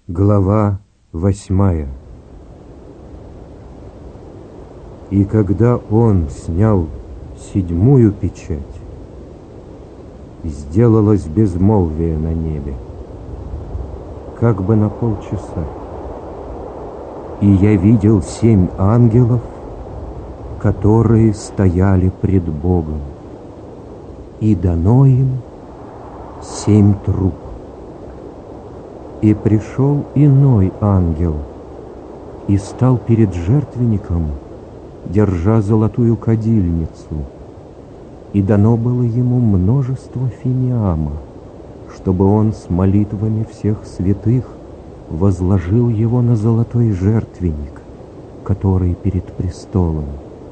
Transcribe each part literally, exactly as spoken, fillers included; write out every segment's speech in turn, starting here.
Глава восьмая. И когда он снял седьмую печать, сделалось безмолвие на небе, как бы на полчаса. И я видел семь ангелов, которые стояли пред Богом, и дано им семь труб. И пришел иной ангел и стал перед жертвенником, держа золотую кадильницу, и дано было ему множество фимиама, чтобы он с молитвами всех святых возложил его на золотой жертвенник, который перед престолом.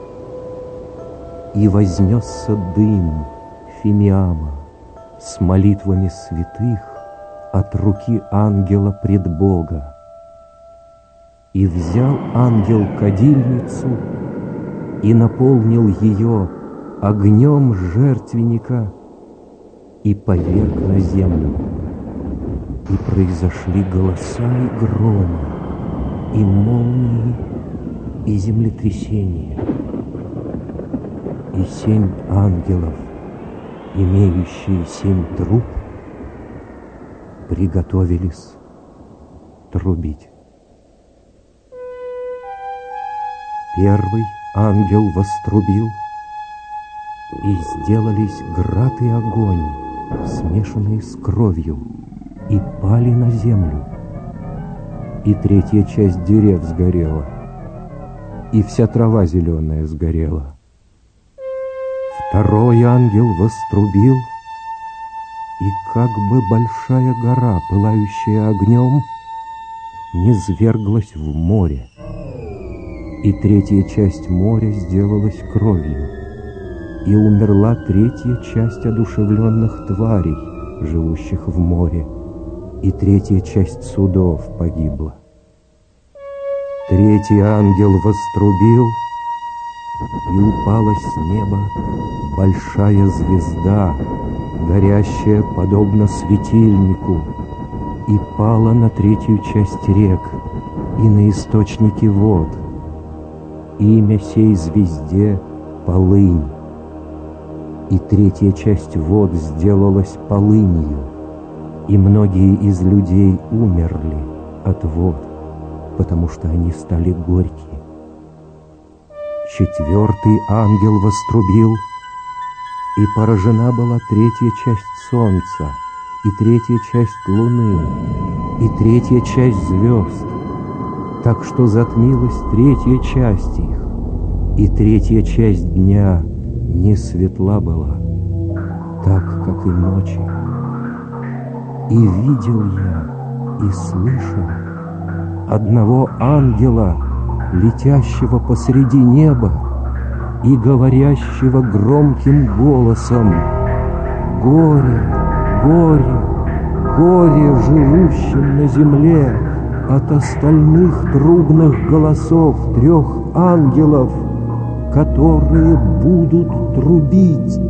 И вознесся дым фимиама с молитвами святых от руки ангела пред Бога. И взял ангел кадильницу и наполнил ее огнем жертвенника и поверг на землю. И произошли голоса и громы, и молнии, и землетрясения. И семь ангелов, имеющие семь труб, приготовились трубить. Первый ангел вострубил, и сделались град и огонь, смешанные с кровью, и пали на землю. И третья часть дерев сгорела, и вся трава зеленая сгорела. Второй ангел вострубил, и как бы большая гора, пылающая огнем, низверглась в море. И третья часть моря сделалась кровью, и умерла третья часть одушевленных тварей, живущих в море, и третья часть судов погибла. Третий ангел вострубил, и упала с неба большая звезда, горящая подобно светильнику, и пала на третью часть рек и на источники вод. Имя сей звезде — Полынь. И третья часть вод сделалась полынью, и многие из людей умерли от вод, потому что они стали горькие. Четвертый ангел вострубил, и поражена была третья часть солнца, и третья часть луны, и третья часть звезд, так что затмилась третья часть их, и третья часть дня не светла была, так, как и ночи. И видел я, и слышал одного ангела, летящего посреди неба и говорящего громким голосом: «Горе, горе, горе живущим на земле от остальных трубных голосов трех ангелов, которые будут трубить».